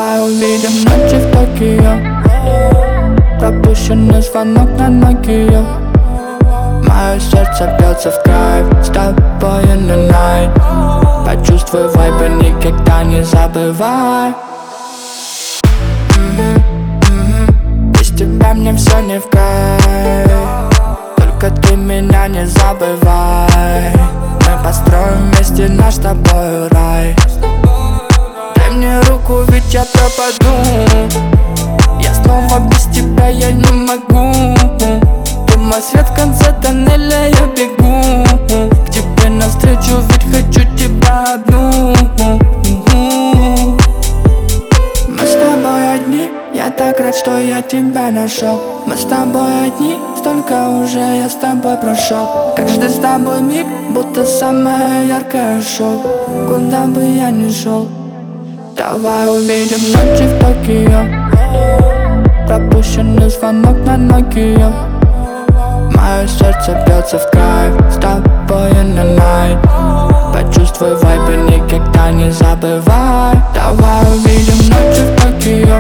Давай увидим ночи в Токио. Пропущенный звонок на Nokia. Мое сердце бьется в кайф с тобой in the night. Почувствуй вайб и никогда не забывай. Без тебя мне все не в кайф. Только ты меня не забывай. Мы построим вместе наш с тобой рай. Дай мне руку, ведь я пропаду. Я снова без тебя, я не могу. Ты мой свет в конце тоннеля, я бегу к тебе навстречу, ведь хочу тебя одну. Мы с тобой одни, я так рад, что я тебя нашел. Мы с тобой одни, столько уже я с тобой прошел. Каждый с тобой миг, будто самое яркое шоу. Куда бы я ни шел. Давай увидим ночи в Токио. Пропущенный звонок на Nokia. Мое сердце бьется в кайф с тобой in the night. Почувствуй вайб и никогда не забывай. Давай увидим ночи в Токио.